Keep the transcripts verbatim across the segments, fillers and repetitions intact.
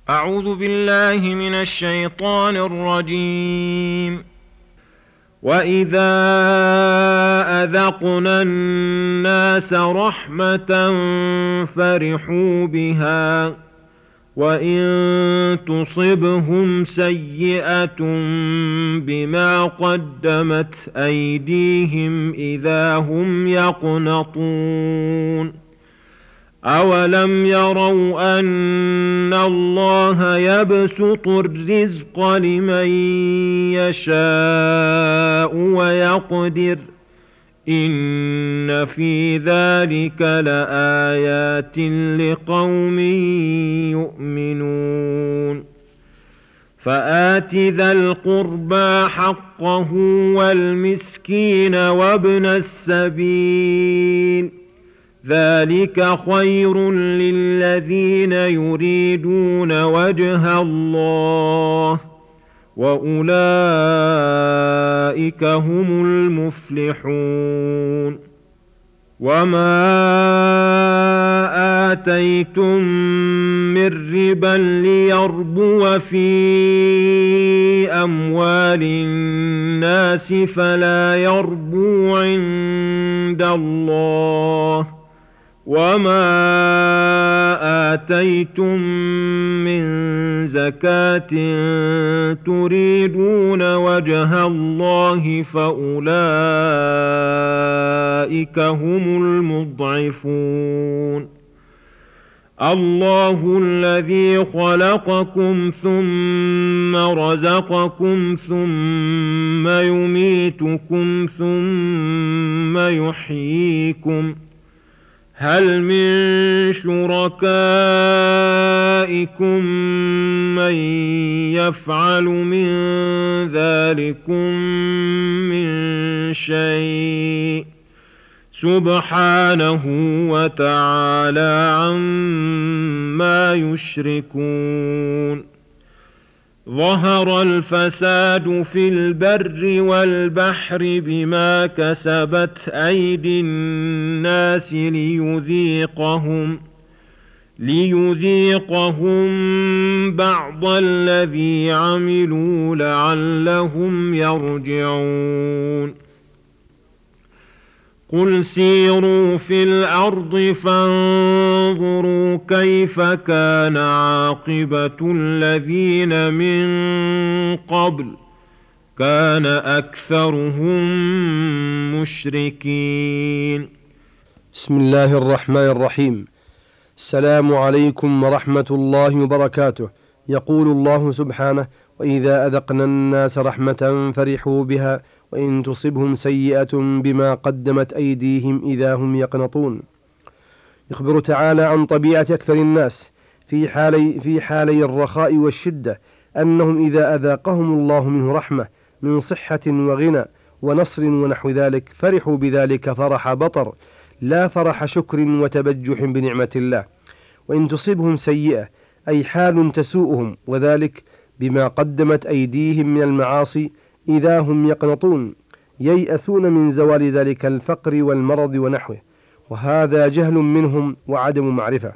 أعوذ بالله من الشيطان الرجيم. وإذا أذقنا الناس رحمة فرحوا بها وإن تصبهم سيئة بما قدمت أيديهم إذا هم يقنطون أولم يروا أن الله يبسط الرزق لمن يشاء ويقدر إن في ذلك لآيات لقوم يؤمنون فآت ذا القربى حقه والمسكين وابن السبيل ذلك خير للذين يريدون وجه الله وأولئك هم المفلحون. وما آتيتم من ربا ليربو في أموال الناس فلا يربو عند الله وما آتيتم من زكاة تريدون وجه الله فأولئك هم المضعفون. الله الذي خلقكم ثم رزقكم ثم يميتكم ثم يحييكم هل من شركائكم من يفعل من ذلكم من شيء سبحانه وتعالى عما يشركون. ظهر الفساد في البر والبحر بما كسبت أيدي الناس ليذيقهم ليذيقهم بعض الذي عملوا لعلهم يرجعون. قل سيروا في الأرض فانظروا كيف كان عاقبة الذين من قبل كان أكثرهم مشركين. بسم الله الرحمن الرحيم. السلام عليكم ورحمة الله وبركاته. يقول الله سبحانه: وإذا أذقنا الناس رحمة فرحوا بها وإن تصبهم سيئة بما قدمت أيديهم إذا هم يقنطون. يخبر تعالى عن طبيعة أكثر الناس في حالي, في حالي الرخاء والشدة أنهم إذا أذاقهم الله منه رحمة من صحة وغنى ونصر ونحو ذلك فرحوا بذلك فرح بطر لا فرح شكر وتبجح بنعمة الله. وإن تصبهم سيئة أي حال تسوءهم وذلك بما قدمت أيديهم من المعاصي إذا هم يقنطون ييأسون من زوال ذلك الفقر والمرض ونحوه، وهذا جهل منهم وعدم معرفة.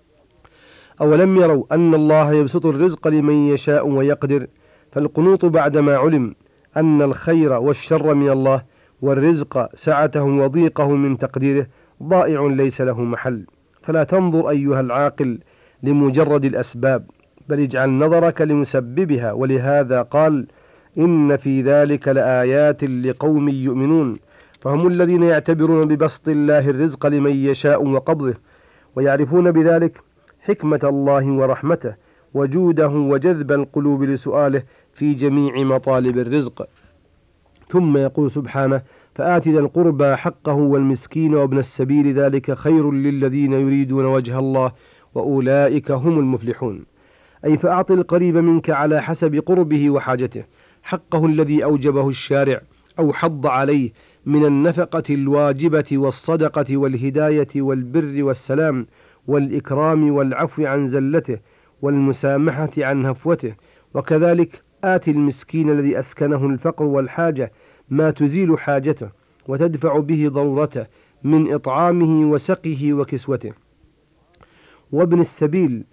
أولم يروا أن الله يبسط الرزق لمن يشاء ويقدر؟ فالقنوط بعدما علم أن الخير والشر من الله والرزق سعته وضيقه من تقديره ضائع ليس له محل، فلا تنظر أيها العاقل لمجرد الأسباب بل اجعل نظرك لمسببها. ولهذا قال: إن في ذلك لآيات لقوم يؤمنون. فهم الذين يعتبرون ببسط الله الرزق لمن يشاء وقبضه ويعرفون بذلك حكمة الله ورحمته وجوده وجذب القلوب لسؤاله في جميع مطالب الرزق. ثم يقول سبحانه: فآت ذا القربى حقه والمسكين وابن السبيل ذلك خير للذين يريدون وجه الله وأولئك هم المفلحون. أي فأعط القريب منك على حسب قربه وحاجته حقه الذي أوجبه الشارع أو حض عليه من النفقة الواجبة والصدقة والهداية والبر والسلام والإكرام والعفو عن زلته والمسامحة عن هفوته. وكذلك آت المسكين الذي أسكنه الفقر والحاجة ما تزيل حاجته وتدفع به ضرورته من إطعامه وسقه وكسوته. وابن السبيل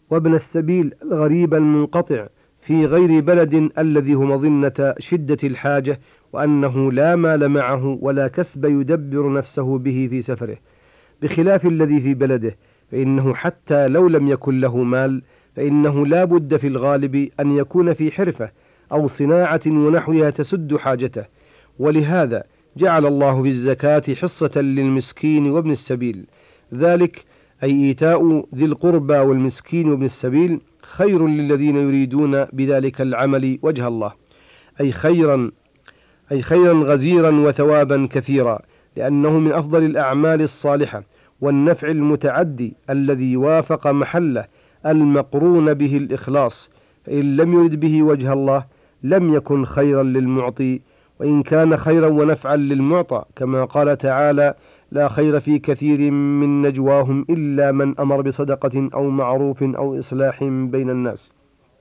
وابن السبيل الغريب المنقطع في غير بلد الذي هو مظنة شدة الحاجة، وأنه لا مال معه ولا كسب يدبر نفسه به في سفره، بخلاف الذي في بلده، فإنه حتى لو لم يكن له مال فإنه لا بد في الغالب أن يكون في حرفة أو صناعة ونحوها تسد حاجته. ولهذا جعل الله في الزكاة حصة للمسكين وابن السبيل، ذلك أي إيتاء ذي القربى والمسكين وابن السبيل خير للذين يريدون بذلك العمل وجه الله، أي خيرا أي خيرا غزيرا وثوابا كثيرا، لأنه من أفضل الأعمال الصالحة والنفع المتعدي الذي وافق محله المقرون به الإخلاص، فإن لم يرد به وجه الله لم يكن خيرا للمعطي، وإن كان خيرا ونفعا للمعطى، كما قال تعالى: لا خير في كثير من نجواهم إلا من أمر بصدقة أو معروف أو إصلاح بين الناس.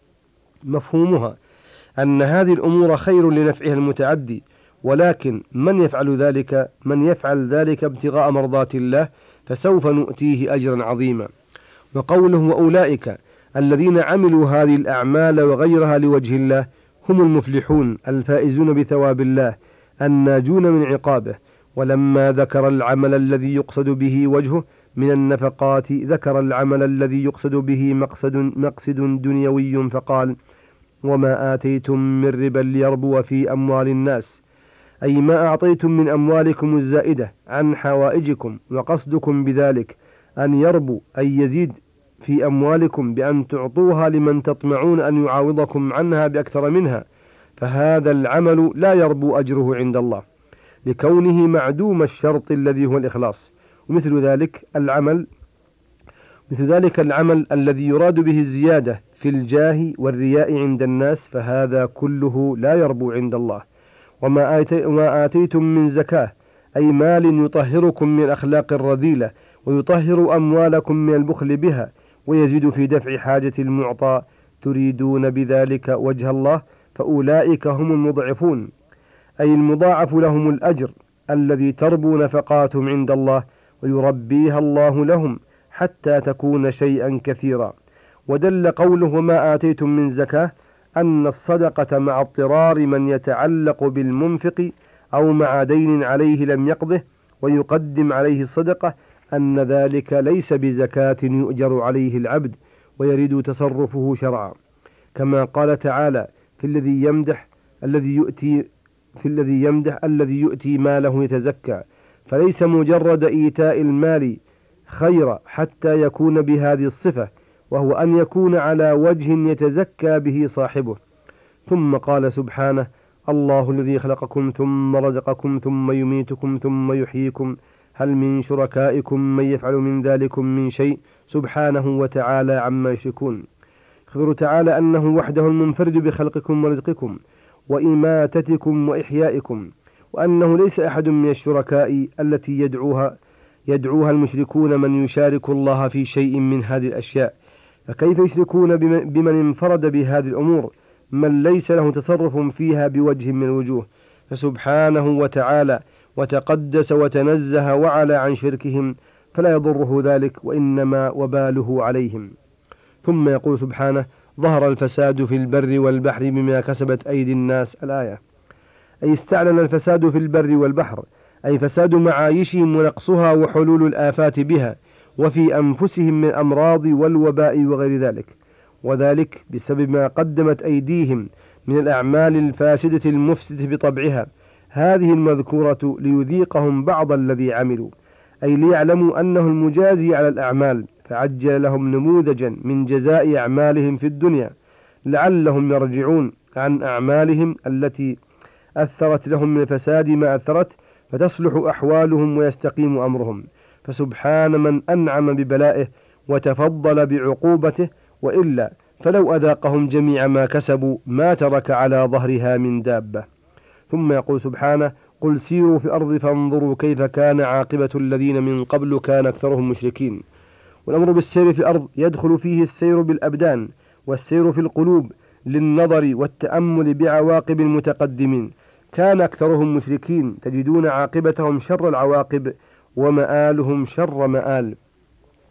مفهومها أن هذه الأمور خير لنفعها المتعدي، ولكن من يفعل ذلك من يفعل ذلك ابتغاء مرضات الله فسوف نؤتيه أجرا عظيما. وقوله: وأولئك الذين عملوا هذه الأعمال وغيرها لوجه الله هم المفلحون الفائزون بثواب الله الناجون من عقابه. ولما ذكر العمل الذي يقصد به وجهه من النفقات ذكر العمل الذي يقصد به مقصد, مقصد دنيوي، فقال: وما آتيتم من ربا ليربو في أموال الناس، أي ما أعطيتم من أموالكم الزائدة عن حوائجكم، وقصدكم بذلك أن يربو أي يزيد في أموالكم بأن تعطوها لمن تطمعون أن يعاوضكم عنها بأكثر منها، فهذا العمل لا يربو أجره عند الله لكونه معدوم الشرط الذي هو الإخلاص. ومثل ذلك العمل مثل ذلك العمل الذي يراد به الزيادة في الجاه والرياء عند الناس، فهذا كله لا يربو عند الله. وما, آتي وما آتيتم من زكاة، أي مال يطهركم من الأخلاق الرذيلة ويطهر أموالكم من البخل بها ويزيد في دفع حاجة المعطى، تريدون بذلك وجه الله، فأولئك هم المضعفون، أي المضاعف لهم الأجر الذي تربو نفقاتهم عند الله ويربيها الله لهم حتى تكون شيئا كثيرا. ودل قوله: وما آتيتم من زكاة أن الصدقة مع اضطرار من يتعلق بالمنفق أو مع دين عليه لم يقضه ويقدم عليه الصدقة، أن ذلك ليس بزكاة يؤجر عليه العبد ويريد تصرفه شرعا، كما قال تعالى في الذي يمدح الذي يؤتي في الذي يمدح الذي يؤتي ماله يتزكى، فليس مجرد إيتاء المال خير حتى يكون بهذه الصفة، وهو أن يكون على وجه يتزكى به صاحبه. ثم قال سبحانه: الله الذي خلقكم ثم رزقكم ثم يميتكم ثم يحييكم هل من شركائكم من يفعل من ذلكم من شيء سبحانه وتعالى عما يشركون. يخبر تعالى أنه وحده المنفرد بخلقكم ورزقكم وإماتتكم وإحيائكم، وأنه ليس أحد من الشركاء التي يدعوها يدعوها المشركون من يشارك الله في شيء من هذه الأشياء، فكيف يشركون بمن انفرد بهذه الأمور من ليس له تصرف فيها بوجه من الوجوه، فسبحانه وتعالى وتقدس وتنزه وعلى عن شركهم، فلا يضره ذلك وإنما وباله عليهم. ثم يقول سبحانه: ظهر الفساد في البر والبحر بما كسبت أيدي الناس، الآية. أي استعلن الفساد في البر والبحر، أي فساد معايشهم ونقصها وحلول الآفات بها وفي أنفسهم من الأمراض والوباء وغير ذلك، وذلك بسبب ما قدمت أيديهم من الأعمال الفاسدة المفسدة بطبعها هذه المذكورة، ليذيقهم بعض الذي عملوا، أي ليعلموا أنه المجازي على الأعمال، فعجل لهم نموذجا من جزاء أعمالهم في الدنيا لعلهم يرجعون عن أعمالهم التي أثرت لهم من الفساد ما أثرت، فتصلح أحوالهم ويستقيم أمرهم. فسبحان من أنعم ببلائه وتفضل بعقوبته، وإلا فلو أذاقهم جميع ما كسبوا ما ترك على ظهرها من دابة. ثم يقول سبحانه: قل سيروا في الأرض فانظروا كيف كان عاقبة الذين من قبل كان أكثرهم مشركين. والأمر بالسير في الأرض يدخل فيه السير بالأبدان والسير في القلوب للنظر والتأمل بعواقب المتقدمين، كان أكثرهم مشركين، تجدون عاقبتهم شر العواقب ومآلهم شر مآل.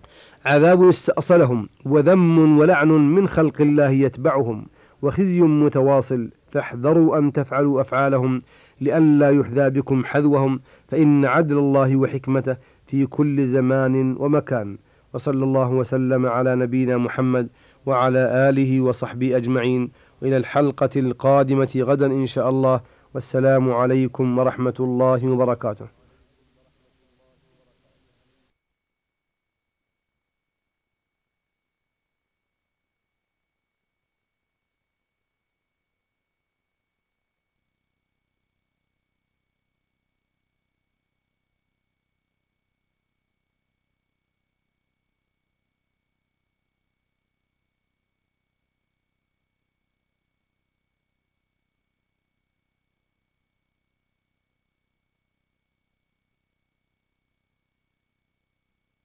عذاب استأصلهم، وذم ولعن من خلق الله يتبعهم، وخزي متواصل، فاحذروا أن تفعلوا أفعالهم لئلا يحذى بكم حذوهم، فإن عدل الله وحكمته في كل زمان ومكان. وصلى الله وسلم على نبينا محمد وعلى آله وصحبه أجمعين، وإلى الحلقة القادمة غدا إن شاء الله، والسلام عليكم ورحمة الله وبركاته.